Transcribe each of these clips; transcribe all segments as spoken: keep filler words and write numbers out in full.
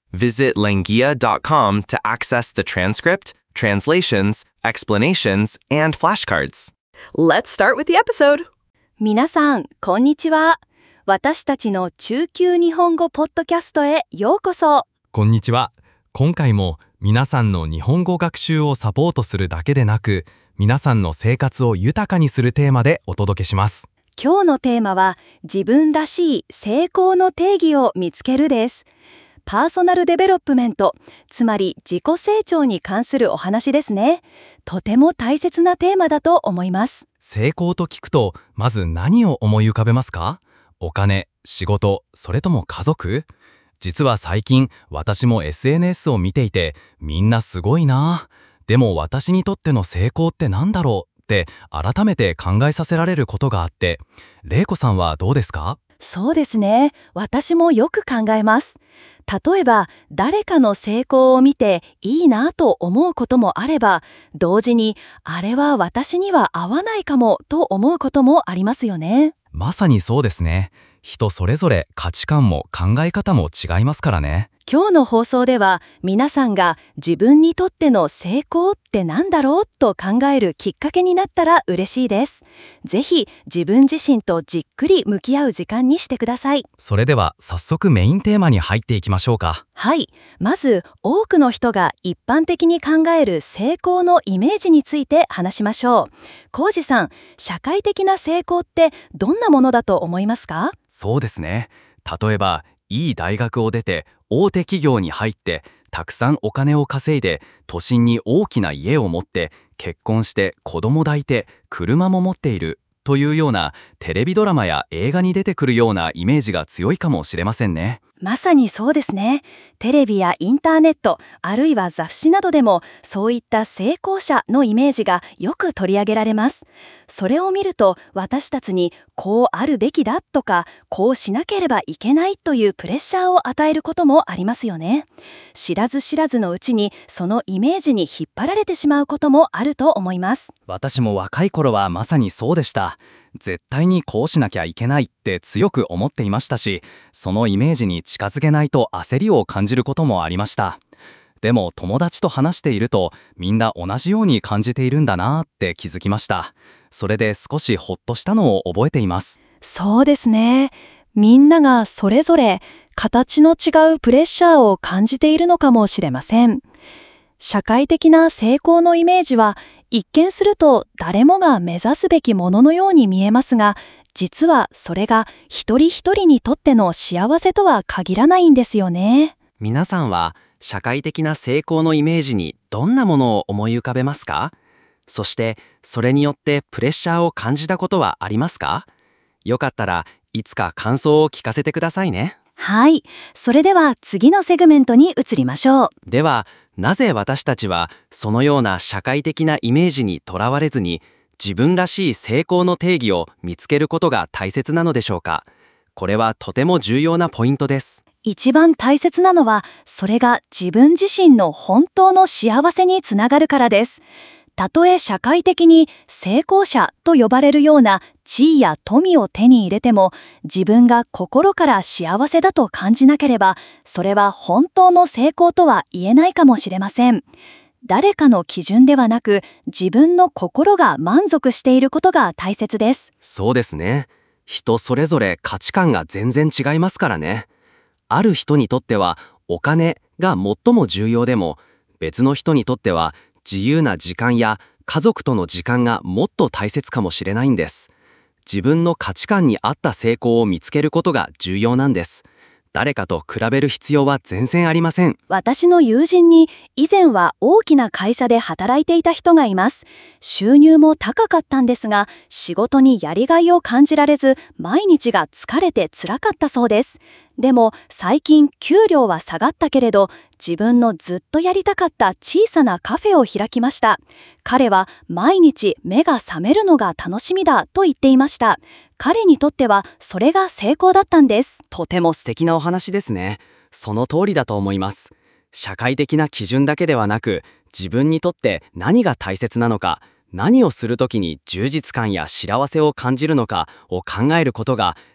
Visit langia dot com to access the transcript, translations, explanations, and flashcards. Let's start with the episode. 皆さん、こんにちは。私たちの中級日本語ポッドキャストへようこそ。 こんにちは。今回も皆さんの日本語学習をサポートするだけでなく、皆さんの生活を豊かにするテーマでお届けします。 今日のテーマは、自分らしい成功の定義を見つけるです。パーソナルデベロップメント、つまり自己成長に関するお話ですね。とても大切なテーマだと思います。 成功と聞くと、まず何を思い浮かべますか？お金、仕事、それとも家族？実は最近、私も エスエヌエス を見ていて、みんなすごいな。でも私にとっての成功って何だろうって改めて考えさせられることがあって、れいこさんはどうですか？ そうですね。私もよく考えます。例えば、誰かの成功を見ていいなと思うこともあれば、同時にあれは私には合わないかもと思うこともありますよね。 まさにそうですね。人それぞれ価値観も考え方も違いますからね。 今日の放送では皆さんが自分にとっての成功って何だろうと考えるきっかけになったら嬉しいです。ぜひ自分自身とじっくり向き合う時間にしてください。 それでは早速メインテーマに入っていきましょうか。 はい。まず多くの人が一般的に考える成功のイメージについて話しましょう。浩二さん、社会的な成功ってどんなものだと思いますか？ そうですね。例えば、いい大学を出て大手企業に入ってたくさんお金を稼いで都心に大きな家を持って結婚して子供抱いて車も持っているというようなテレビドラマや映画に出てくるようなイメージが強いかもしれませんね。 まさにそうですね。テレビやインターネット、あるいは雑誌などでもそういった成功者のイメージがよく取り上げられます。それを見ると私たちにこうあるべきだとかこうしなければいけないというプレッシャーを与えることもありますよね。知らず知らずのうちにそのイメージに引っ張られてしまうこともあると思います。 私も若い頃はまさにそうでした。絶対にこうしなきゃいけないって強く思っていましたし、そのイメージに近づけないと焦りを感じることもありました。でも友達と話しているとみんな同じように感じているんだなって気づきました。それで少しほっとしたのを覚えています。 そうですね。みんながそれぞれ形の違うプレッシャーを感じているのかもしれません。社会的な成功のイメージは一見すると誰もが目指すべきもののように見えますが、実はそれが一人一人にとっての幸せとは限らないんですよね。 皆さんは社会的な成功のイメージにどんなものを思い浮かべますか？そしてそれによってプレッシャーを感じたことはありますか？よかったらいつか感想を聞かせてくださいね。 はい。それでは次のセグメントに移りましょう。 では、なぜ私たちはそのような社会的なイメージにとらわれずに自分らしい成功の定義を見つけることが大切なのでしょうか？これはとても重要なポイントです。 一番大切なのは、それが自分自身の本当の幸せにつながるからです。たとえ社会的に成功者と呼ばれるような地位や富を手に入れても、自分が心から幸せだと感じなければ、それは本当の成功とは言えないかもしれません。誰かの基準ではなく、自分の心が満足していることが大切です。 そうですね。人それぞれ価値観が全然違いますからね。ある人にとってはお金が最も重要でも、別の人にとっては自由な時間や家族との時間がもっと大切かもしれないんです。自分の価値観に合った成功を見つけることが重要なんです。誰かと比べる必要は全然ありません。 私の友人に以前は大きな会社で働いていた人がいます。収入も高かったんですが、仕事にやりがいを感じられず、毎日が疲れて辛かったそうです。でも最近給料は下がったけれど、自分のずっとやりたかった小さなカフェを開きました。彼は毎日目が覚めるのが楽しみだと言っていました。彼にとってはそれが成功だったんです。 とても素敵なお話ですね。その通りだと思います。社会的な基準だけではなく、自分にとって何が大切なのか、何をするときに充実感や幸せを感じるのかを考えることが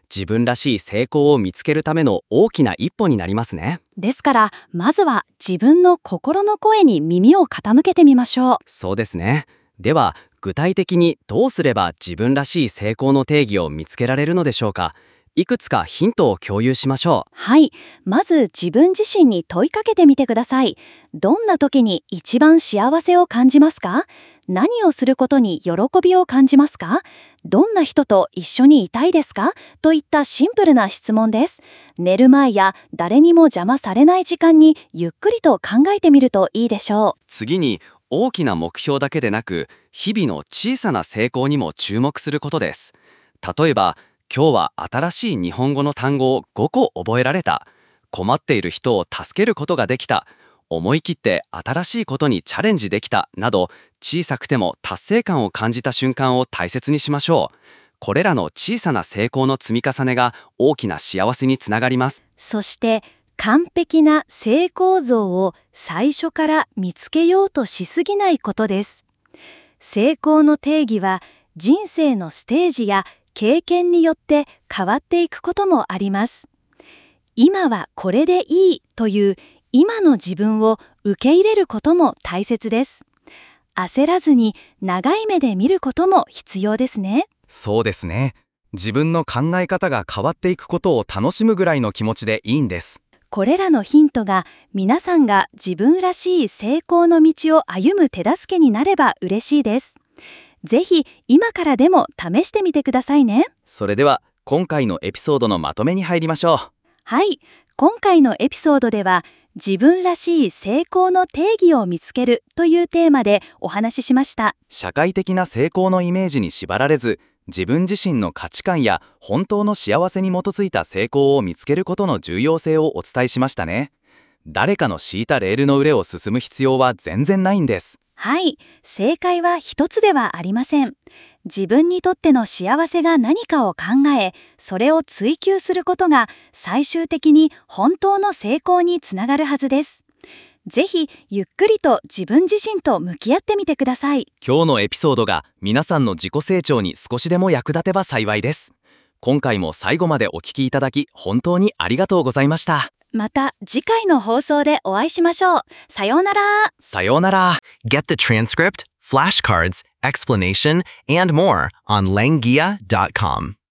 自分らしい成功を見つけるための大きな一歩になりますね。 ですから、まずは自分の心の声に耳を傾けてみましょう。 そうですね。では、具体的にどうすれば自分らしい成功の定義を見つけられるのでしょうか。いくつかヒントを共有しましょう。 はい。まず自分自身に問いかけてみてください。どんな時に一番幸せを感じますか？何をすることに喜びを感じますか？どんな人と一緒にいたいですか？といったシンプルな質問です。寝る前や誰にも邪魔されない時間にゆっくりと考えてみるといいでしょう。 次に、大きな目標だけでなく、日々の小さな成功にも注目することです。例えば、今日は新しい日本語の単語をごこ覚えられた。困っている人を助けることができた。思い切って新しいことにチャレンジできた。など、小さくても達成感を感じた瞬間を大切にしましょう。これらの小さな成功の積み重ねが大きな幸せにつながります。 そして完璧な成功像を最初から見つけようとしすぎないことです。成功の定義は人生のステージや経験によって変わっていくこともあります。今はこれでいいという今の自分を受け入れることも大切です。焦らずに長い目で見ることも必要ですね。 そうですね。自分の考え方が変わっていくことを楽しむぐらいの気持ちでいいんです。 これらのヒントが皆さんが自分らしい成功の道を歩む手助けになれば嬉しいです。ぜひ今からでも試してみてくださいね。 それでは今回のエピソードのまとめに入りましょう。 はい、今回のエピソードでは自分らしい成功の定義を見つけるというテーマでお話ししました。 社会的な成功のイメージに縛られず、自分自身の価値観や本当の幸せに基づいた成功を見つけることの重要性をお伝えしましたね。誰かの敷いたレールの上を進む必要は全然ないんです。 はい、正解は一つではありません。自分にとっての幸せが何かを考え、それを追求することが最終的に本当の成功につながるはずです。ぜひゆっくりと自分自身と向き合ってみてください。 今日のエピソードが皆さんの自己成長に少しでも役立てば幸いです。今回も最後までお聞きいただき本当にありがとうございました。 また次回の放送でお会いしましょう。さようなら。 さようなら。 Get the transcript, flashcards, explanation, and more on languia dot com.